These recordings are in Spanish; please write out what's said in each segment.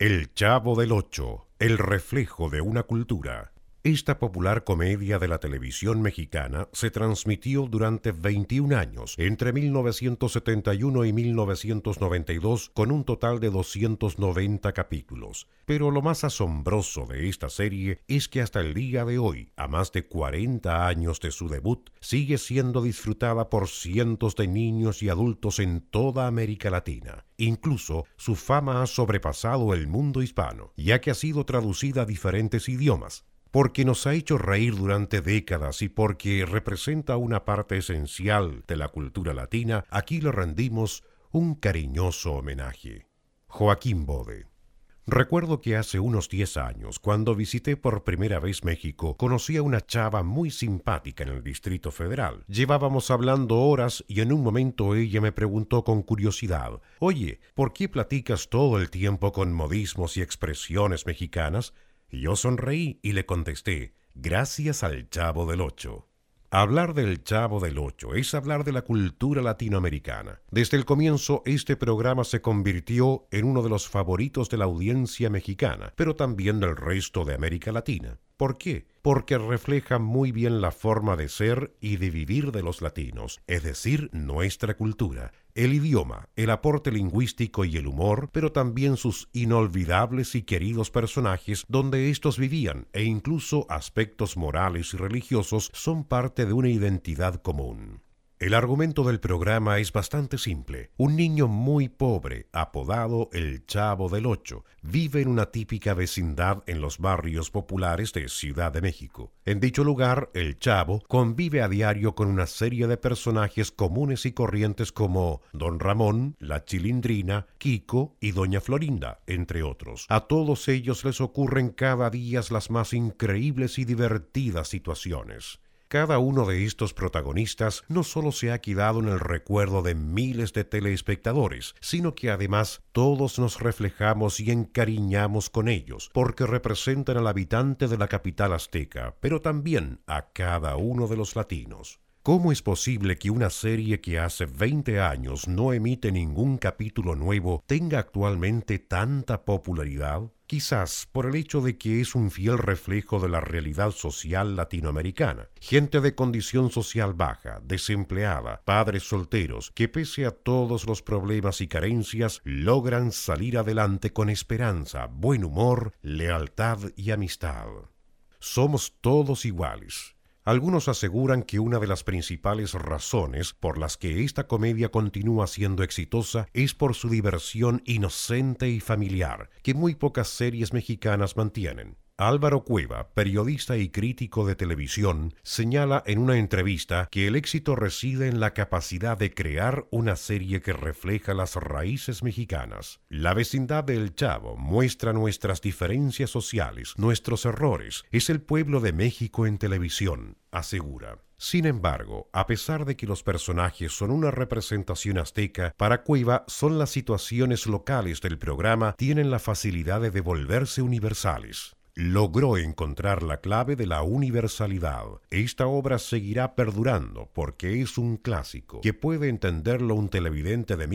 El Chavo del Ocho, el reflejo de una cultura. Esta popular comedia de la televisión mexicana se transmitió durante 21 años, entre 1971 y 1992, con un total de 290 capítulos. Pero lo más asombroso de esta serie es que hasta el día de hoy, a más de 40 años de su debut, sigue siendo disfrutada por cientos de niños y adultos en toda América Latina. Incluso su fama ha sobrepasado el mundo hispano, ya que ha sido traducida a diferentes idiomas. Porque nos ha hecho reír durante décadas y porque representa una parte esencial de la cultura latina, aquí le rendimos un cariñoso homenaje. Joaquín Bode. Recuerdo que hace unos 10 años, cuando visité por primera vez México, conocí a una chava muy simpática en el Distrito Federal. Llevábamos hablando horas y en un momento ella me preguntó con curiosidad: «Oye, ¿por qué platicas todo el tiempo con modismos y expresiones mexicanas?» Y yo sonreí y le contesté: «Gracias al Chavo del Ocho». Hablar del Chavo del Ocho es hablar de la cultura latinoamericana. Desde el comienzo, este programa se convirtió en uno de los favoritos de la audiencia mexicana, pero también del resto de América Latina. ¿Por qué? Porque refleja muy bien la forma de ser y de vivir de los latinos, es decir, nuestra cultura, el idioma, el aporte lingüístico y el humor, pero también sus inolvidables y queridos personajes donde estos vivían, e incluso aspectos morales y religiosos son parte de una identidad común. El argumento del programa es bastante simple. Un niño muy pobre, apodado el Chavo del Ocho, vive en una típica vecindad en los barrios populares de Ciudad de México. En dicho lugar, el Chavo convive a diario con una serie de personajes comunes y corrientes como Don Ramón, la Chilindrina, Kiko y Doña Florinda, entre otros. A todos ellos les ocurren cada día las más increíbles y divertidas situaciones. Cada uno de estos protagonistas no solo se ha quedado en el recuerdo de miles de telespectadores, sino que además todos nos reflejamos y encariñamos con ellos, porque representan al habitante de la capital azteca, pero también a cada uno de los latinos. ¿Cómo es posible que una serie que hace 20 años no emite ningún capítulo nuevo tenga actualmente tanta popularidad? Quizás por el hecho de que es un fiel reflejo de la realidad social latinoamericana. Gente de condición social baja, desempleada, padres solteros, que pese a todos los problemas y carencias, logran salir adelante con esperanza, buen humor, lealtad y amistad. Somos todos iguales. Algunos aseguran que una de las principales razones por las que esta comedia continúa siendo exitosa es por su diversión inocente y familiar, que muy pocas series mexicanas mantienen. Álvaro Cueva, periodista y crítico de televisión, señala en una entrevista que el éxito reside en la capacidad de crear una serie que refleja las raíces mexicanas. La vecindad del Chavo muestra nuestras diferencias sociales, nuestros errores. Es el pueblo de México en televisión, asegura. Sin embargo, a pesar de que los personajes son una representación azteca, para Cueva son las situaciones locales del programa tienen la facilidad de volverse universales. Logró encontrar la clave de la universalidad. Esta obra seguirá perdurando porque es un clásico que puede entenderlo un televidente de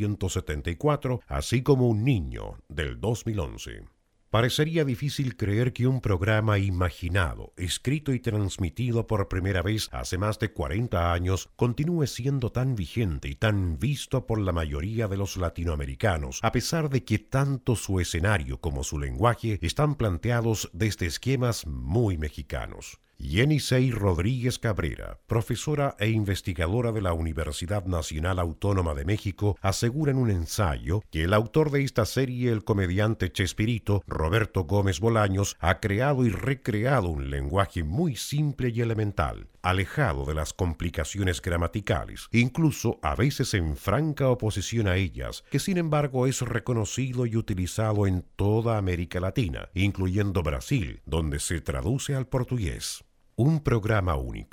1974, así como un niño del 2011. Parecería difícil creer que un programa imaginado, escrito y transmitido por primera vez hace más de 40 años, continúe siendo tan vigente y tan visto por la mayoría de los latinoamericanos, a pesar de que tanto su escenario como su lenguaje están planteados desde esquemas muy mexicanos. Yenisei Rodríguez Cabrera, profesora e investigadora de la Universidad Nacional Autónoma de México, asegura en un ensayo que el autor de esta serie, el comediante Chespirito, Roberto Gómez Bolaños, ha creado y recreado un lenguaje muy simple y elemental, alejado de las complicaciones gramaticales, incluso a veces en franca oposición a ellas, que sin embargo es reconocido y utilizado en toda América Latina, incluyendo Brasil, donde se traduce al portugués. Un programa único.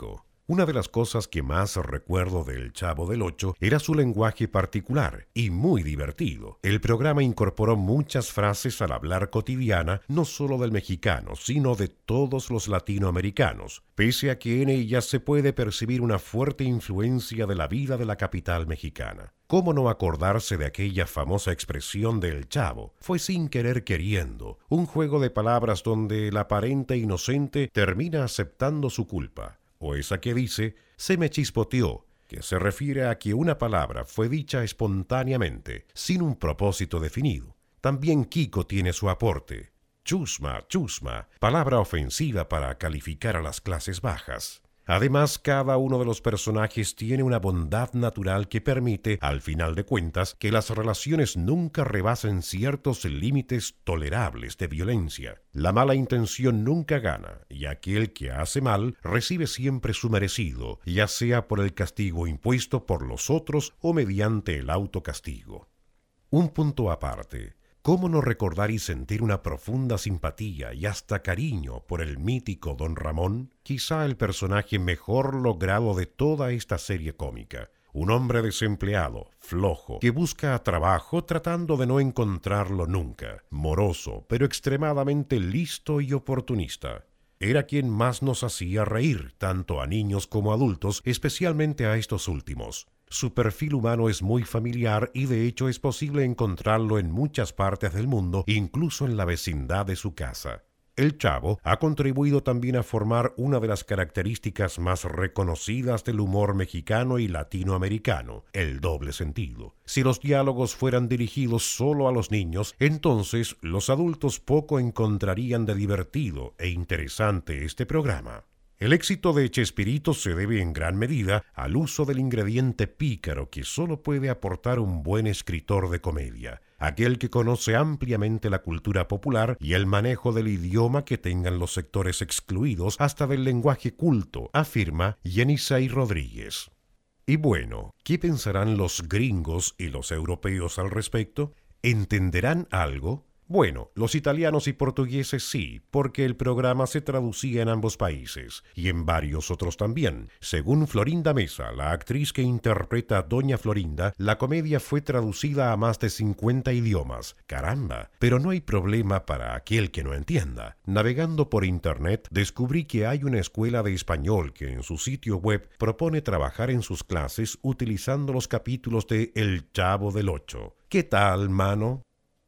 Una de las cosas que más recuerdo del Chavo del Ocho era su lenguaje particular y muy divertido. El programa incorporó muchas frases al hablar cotidiana, no solo del mexicano, sino de todos los latinoamericanos, pese a que en ellas se puede percibir una fuerte influencia de la vida de la capital mexicana. ¿Cómo no acordarse de aquella famosa expresión del Chavo? Fue sin querer queriendo, un juego de palabras donde el aparente inocente termina aceptando su culpa. O esa que dice, se me chispoteó, que se refiere a que una palabra fue dicha espontáneamente, sin un propósito definido. También Kiko tiene su aporte. Chusma, chusma, palabra ofensiva para calificar a las clases bajas. Además, cada uno de los personajes tiene una bondad natural que permite, al final de cuentas, que las relaciones nunca rebasen ciertos límites tolerables de violencia. La mala intención nunca gana, y aquel que hace mal recibe siempre su merecido, ya sea por el castigo impuesto por los otros o mediante el autocastigo. Un punto aparte. ¿Cómo no recordar y sentir una profunda simpatía y hasta cariño por el mítico Don Ramón? Quizá el personaje mejor logrado de toda esta serie cómica. Un hombre desempleado, flojo, que busca trabajo tratando de no encontrarlo nunca. Moroso, pero extremadamente listo y oportunista. Era quien más nos hacía reír, tanto a niños como a adultos, especialmente a estos últimos. Su perfil humano es muy familiar y de hecho es posible encontrarlo en muchas partes del mundo, incluso en la vecindad de su casa. El Chavo ha contribuido también a formar una de las características más reconocidas del humor mexicano y latinoamericano, el doble sentido. Si los diálogos fueran dirigidos solo a los niños, entonces los adultos poco encontrarían de divertido e interesante este programa. El éxito de Chespirito se debe en gran medida al uso del ingrediente pícaro que solo puede aportar un buen escritor de comedia, aquel que conoce ampliamente la cultura popular y el manejo del idioma que tengan los sectores excluidos hasta del lenguaje culto, afirma Yenisei Rodríguez. Y bueno, ¿qué pensarán los gringos y los europeos al respecto? ¿Entenderán algo? Bueno, los italianos y portugueses sí, porque el programa se traducía en ambos países, y en varios otros también. Según Florinda Mesa, la actriz que interpreta a Doña Florinda, la comedia fue traducida a más de 50 idiomas. ¡Caramba! Pero no hay problema para aquel que no entienda. Navegando por internet, descubrí que hay una escuela de español que en su sitio web propone trabajar en sus clases utilizando los capítulos de El Chavo del Ocho. ¿Qué tal, mano?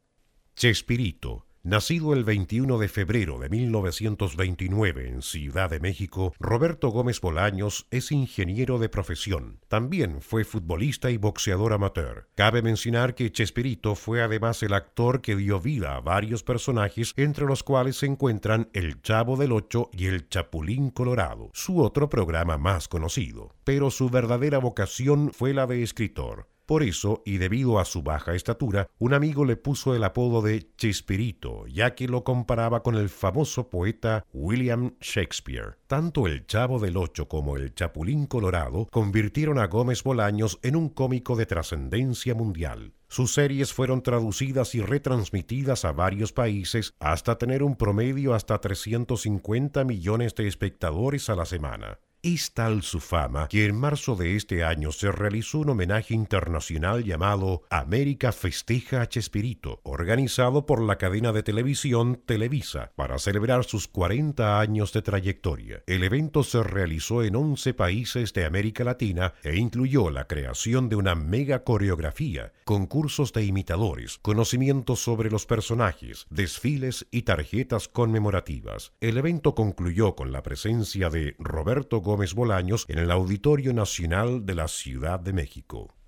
Chespirito, nacido el 21 de febrero de 1929 en Ciudad de México, Roberto Gómez Bolaños es ingeniero de profesión. También fue futbolista y boxeador amateur. Cabe mencionar que Chespirito fue además el actor que dio vida a varios personajes, entre los cuales se encuentran El Chavo del Ocho y El Chapulín Colorado, su otro programa más conocido. Pero su verdadera vocación fue la de escritor. Por eso, y debido a su baja estatura, un amigo le puso el apodo de Chespirito, ya que lo comparaba con el famoso poeta William Shakespeare. Tanto El Chavo del Ocho como El Chapulín Colorado convirtieron a Gómez Bolaños en un cómico de trascendencia mundial. Sus series fueron traducidas y retransmitidas a varios países hasta tener un promedio hasta 350 millones de espectadores a la semana. Es tal su fama que en marzo de este año se realizó un homenaje internacional llamado América Festeja a Chespirito, organizado por la cadena de televisión Televisa, para celebrar sus 40 años de trayectoria. El evento se realizó en 11 países de América Latina e incluyó la creación de una mega coreografía, concursos de imitadores, conocimientos sobre los personajes, desfiles y tarjetas conmemorativas. El evento concluyó con la presencia de Roberto Gómez Bolaños en el Auditorio Nacional de la Ciudad de México.